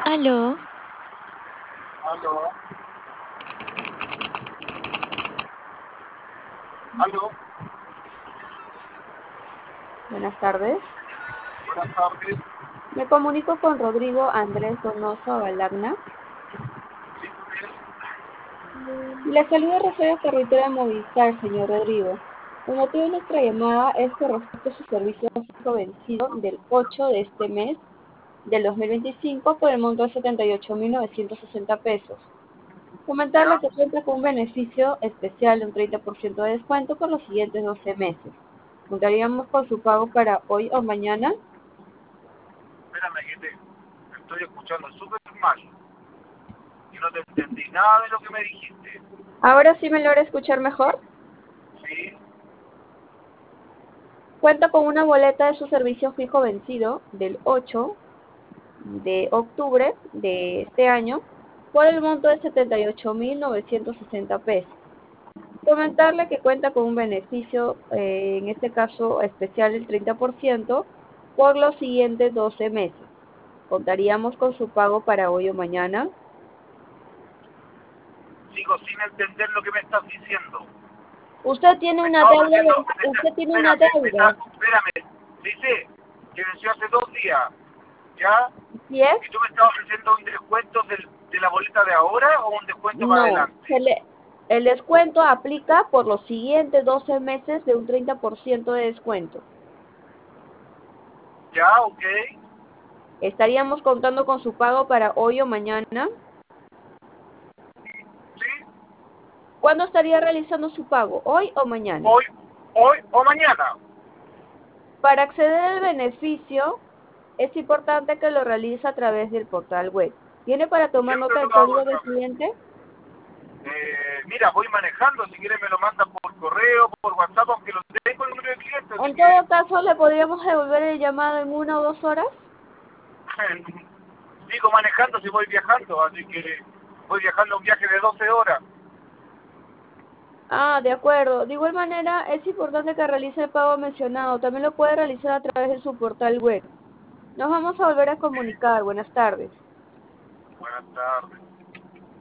Aló, Aló, aló, Buenas tardes. buenas tardes. Me comunico con Rodrigo Andrés Donoso Balagna. Sí, pues, Le saluda Rosario Carretera Movistar, señor Rodrigo. El motivo de nuestra llamada es con respecto a su servicio fijo vencido del 8 de este mes del 2025 por el monto de 78.960 pesos. Comentarle ya, que cuenta con un beneficio especial de un 30% de descuento por los siguientes 12 meses. Contaríamos con su pago para hoy o mañana. espérame que te estoy escuchando súper mal y no te entendí nada de lo que me dijiste. Ahora sí me logra escuchar mejor. Sí, Cuenta con una boleta de su servicio fijo vencido del 8 de octubre de este año por el monto de 78.960 pesos. Comentarle que cuenta con un beneficio, en este caso especial del 30% por los siguientes 12 meses. Contaríamos con su pago para hoy o mañana. sigo sin entender lo que me estás diciendo. Usted tiene Me una estaba deuda, ofreciendo, usted tiene una espérame, deuda, espérame, dice que venció hace 2 días, ¿ya? ¿sí es? ¿Y tú me estás ofreciendo un descuento de la boleta de ahora o un descuento para No, adelante? el descuento aplica por los siguientes 12 meses de un 30% de descuento. Ya, ok, Estaríamos contando con su pago para hoy o mañana. sí, ¿Cuándo estaría realizando su pago? ¿Hoy o mañana? hoy, hoy o mañana. Para acceder al beneficio, es importante que lo realice a través del portal web. ¿Tiene para tomar Siempre nota del lo hago a código del través. cliente? Mira, voy manejando, si quieres me lo mandan por correo, por WhatsApp, aunque lo tengo el número de cliente, así En que todo caso, ¿le podríamos devolver el llamado en 1 o 2 horas? sigo manejando si voy viajando, así que voy viajando un viaje de 12 horas. Ah, de acuerdo. De igual manera, es importante que realice el pago mencionado. También lo puede realizar a través de su portal web. Nos vamos a volver a comunicar. Buenas tardes. Buenas tardes.